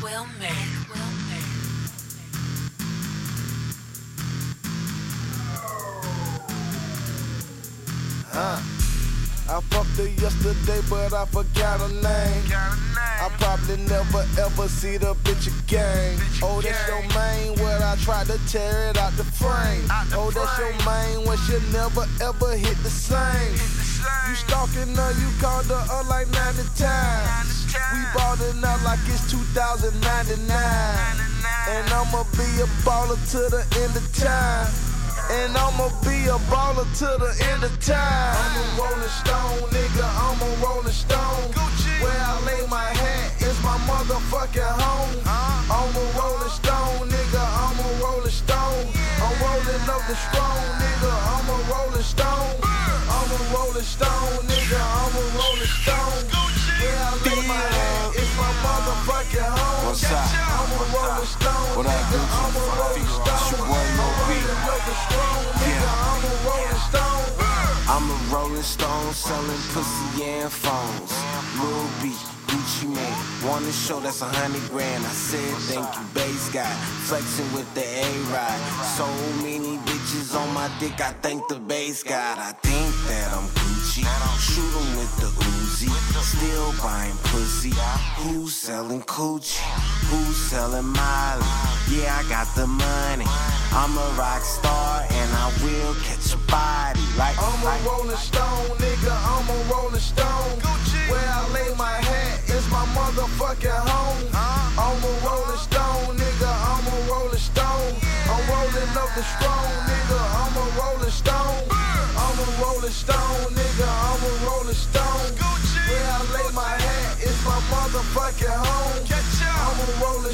well made. I fucked her yesterday, but I forgot her name. I probably never ever see the bitch again. Oh, that's your main, well, I tried to tear it out the frame. Oh, that's your main, when she'll never ever hit the same. You stalking her, you called her up like 90 times. We ballin' out like it's 2099. And I'ma be a baller to the end of time. And I'ma be a baller to the end of time. I'm a rolling stone, nigga, I'm a rolling stone. Where I lay my hat is my motherfucking home. I'm a rolling stone, nigga, I'm a rolling stone. I'm rolling up the strong, nigga, I'm a rolling stone. I'm a rolling stone, nigga, I'm a rolling stone. Where I lay my hat is my motherfucking home. What's up? I'm a rolling stone, What up, nigga, Gucci? I'm a rolling stone. It's your boy Lil B. I'm a rolling stone, selling pussy and phones. Lil B, Gucci man, wanna show that's 100 grand. I said thank you, bass guy, flexing with the A-Ride. So many bitches on my dick, I thank the bass god. I think that I'm Gucci, shoot 'em with the Uzi. Still buying pussy, who's selling coochie? Who's selling Miley? Yeah, I got the money. I'm a rock star and I will catch a body like I'm a rolling stone, nigga, I'm a rolling stone. Where I lay my hat is my motherfucking home. I'm a rolling stone, nigga, I'm a rolling stone. I'm rolling up the strong, nigga, I'm a rolling stone. I'm a rolling stone, nigga, I'm a rolling stone. Where I lay my hat is my motherfucking home. I'm a rolling